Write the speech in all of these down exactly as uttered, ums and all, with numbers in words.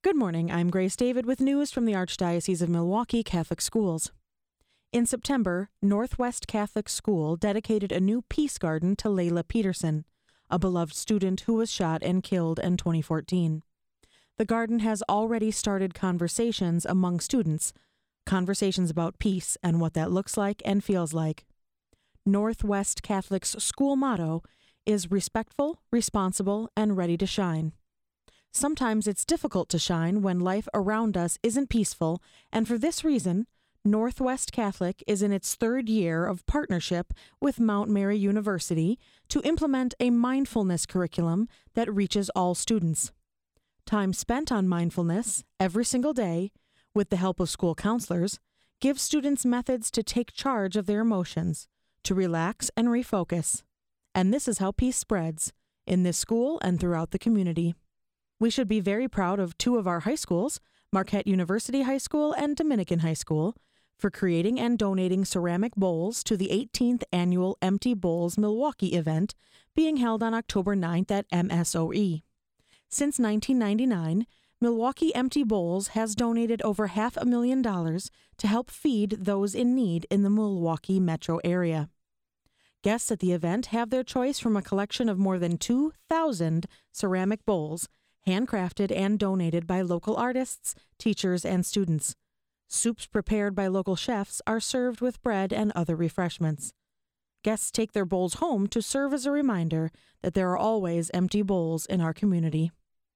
Good morning, I'm Grace David with news from the Archdiocese of Milwaukee Catholic Schools. In September, Northwest Catholic School dedicated a new peace garden to Layla Peterson, a beloved student who was shot and killed in twenty fourteen. The garden has already started conversations among students, conversations about peace and what that looks like and feels like. Northwest Catholic's school motto is respectful, responsible, and ready to shine. Sometimes it's difficult to shine when life around us isn't peaceful, and for this reason, Northwest Catholic is in its third year of partnership with Mount Mary University to implement a mindfulness curriculum that reaches all students. Time spent on mindfulness every single day, with the help of school counselors, gives students methods to take charge of their emotions, to relax and refocus. And this is how peace spreads in this school and throughout the community. We should be very proud of two of our high schools, Marquette University High School and Dominican High School, for creating and donating ceramic bowls to the eighteenth Annual Empty Bowls Milwaukee event being held on October ninth at M S O E. Since nineteen ninety-nine, Milwaukee Empty Bowls has donated over half a million dollars to help feed those in need in the Milwaukee metro area. Guests at the event have their choice from a collection of more than two thousand ceramic bowls, handcrafted and donated by local artists, teachers, and students. Soups prepared by local chefs are served with bread and other refreshments. Guests take their bowls home to serve as a reminder that there are always empty bowls in our community.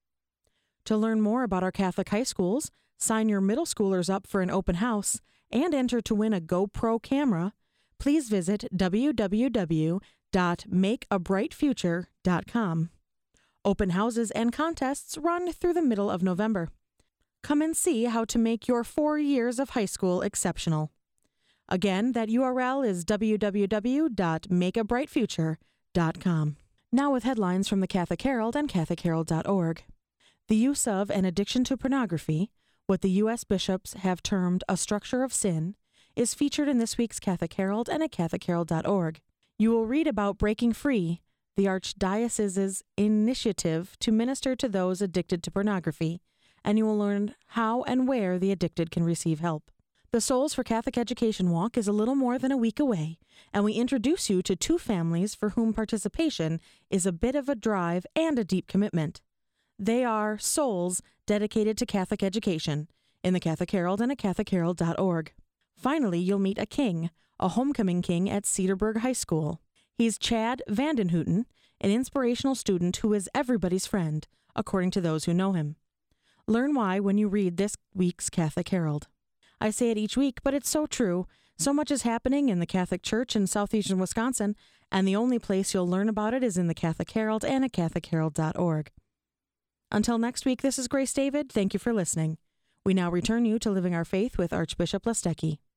To learn more about our Catholic high schools, sign your middle schoolers up for an open house, and enter to win a GoPro camera, please visit w w w dot make a bright future dot com. Open houses and contests run through the middle of November. Come and see how to make your four years of high school exceptional. Again, that U R L is w w w dot make a bright future dot com. Now with headlines from the Catholic Herald and catholic herald dot org. The use of and addiction to pornography, what the U S bishops have termed a structure of sin, is featured in this week's Catholic Herald and at catholic herald dot org. You will read about Breaking Free, the Archdiocese's initiative to minister to those addicted to pornography, and you will learn how and where the addicted can receive help. The Souls for Catholic Education Walk is a little more than a week away, and we introduce you to two families for whom participation is a bit of a drive and a deep commitment. They are souls dedicated to Catholic education in the Catholic Herald and at catholic herald dot org. Finally, you'll meet a king, a homecoming king at Cedarburg High School. He's Chad Vandenhouten, an inspirational student who is everybody's friend, according to those who know him. Learn why when you read this week's Catholic Herald. I say it each week, but it's so true. So much is happening in the Catholic Church in southeastern Wisconsin, and the only place you'll learn about it is in the Catholic Herald and at catholic herald dot org. Until next week, this is Grace David. Thank you for listening. We now return you to Living Our Faith with Archbishop Listecki.